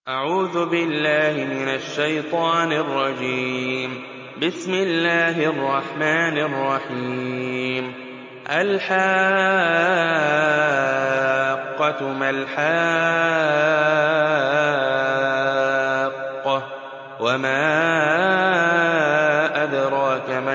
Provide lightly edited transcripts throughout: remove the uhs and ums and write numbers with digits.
أعوذ بالله من الشيطان الرجيم. بسم الله الرحمن الرحيم. الحاقة ما الحاقة وما أدراك ما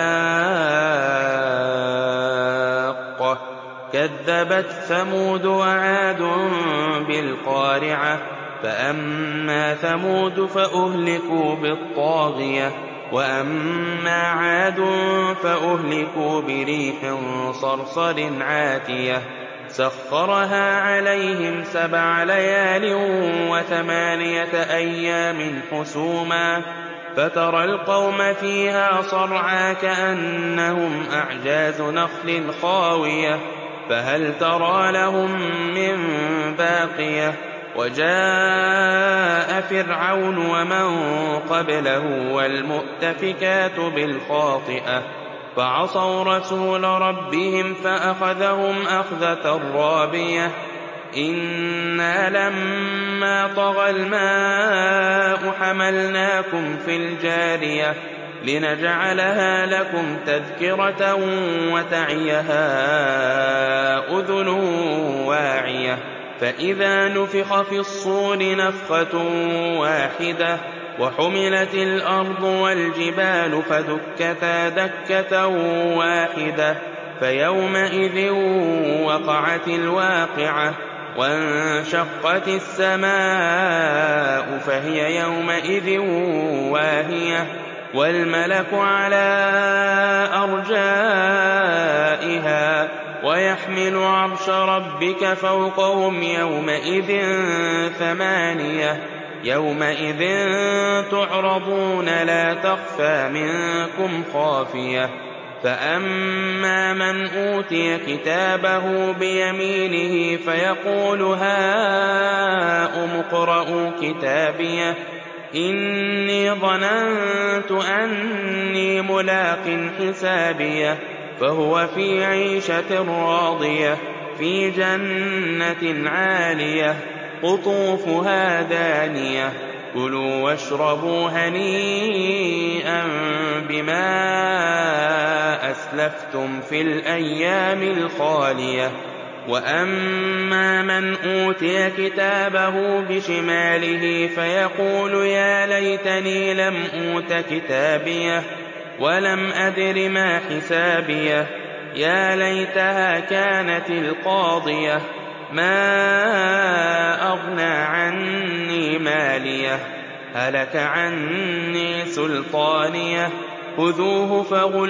الحاقة كذبت ثمود وعاد بالقارعة فأما ثمود فأهلكوا بالطاغية وأما عاد فأهلكوا بريح صرصر عاتية سخرها عليهم 7 ليال و8 أيام حسوما فترى القوم فيها صرعى كأنهم أعجاز نخل خاوية فهل ترى لهم من باقية وجاء فرعون ومن قبله والمؤتفكات بالخاطئة فعصوا رسول ربهم فأخذهم أخذة رابية إنا لما طغى الماء حملناكم في الجارية لنجعلها لكم تذكرة وتعيها أذن واعية فإذا نفخ في الصور نفخة واحدة وحملت الأرض والجبال فدكتا دكة واحدة فيومئذ وقعت الواقعة وانشقت السماء فهي يومئذ واهية والملك على أرجائها ويحمل عرش ربك فوقهم يومئذ 8 يومئذ تعرضون لا تخفى منكم خافية فأما من أوتي كتابه بيمينه فيقول هاؤم اقرءوا كتابيه إني ظننت أني ملاق حسابيه فهو في عيشة راضية في جنة عالية قطوفها دانية كلوا واشربوا هنيئا بما أسلفتم في الأيام الخالية وأما من أوتي كتابه بشماله فيقول يا ليتني لم أوت كتابيه ولم أدر ما حسابيه يا ليتها كانت القاضية ما أغنى عني ماليه هلك عني سلطانيه خذوه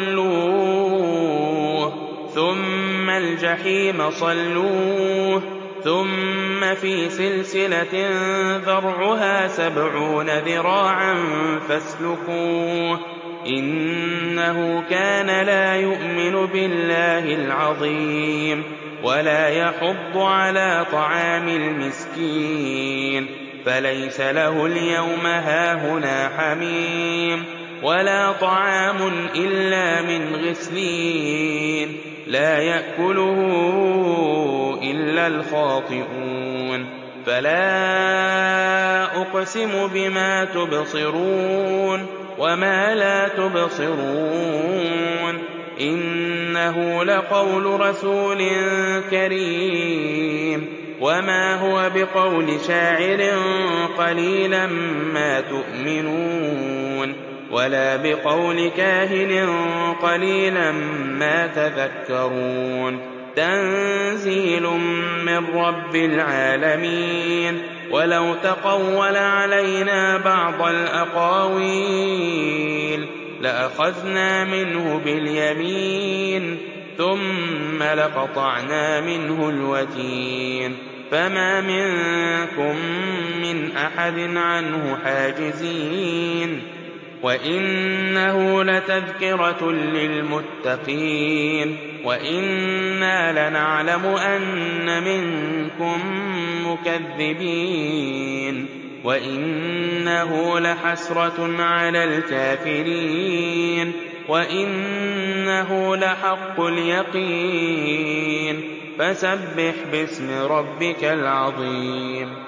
فغلوه ثم الجحيم صلوه ثم في سلسلة ذرعها 70 ذراعا فاسلكوه إنه كان لا يؤمن بالله العظيم ولا يحض على طعام المسكين فليس له اليوم هاهنا حميم ولا طعام إلا من غسلين لا يأكله إلا الخاطئون فلا أقسم بما تبصرون وما لا تبصرون إنه لقول رسول كريم وما هو بقول شاعر قليلا ما تؤمنون ولا بقول كاهن قليلا ما تذكرون تنزيل من رب العالمين ولو تقول علينا بعض الأقاويل لأخذنا منه باليمين ثم لقطعنا منه الوتين فما منكم من أحد عنه حاجزين وإنه لتذكرة للمتقين وإنا لنعلم أن منكم مكذبين وإنه لحسرة على الكافرين وإنه لحق اليقين فسبح باسم ربك العظيم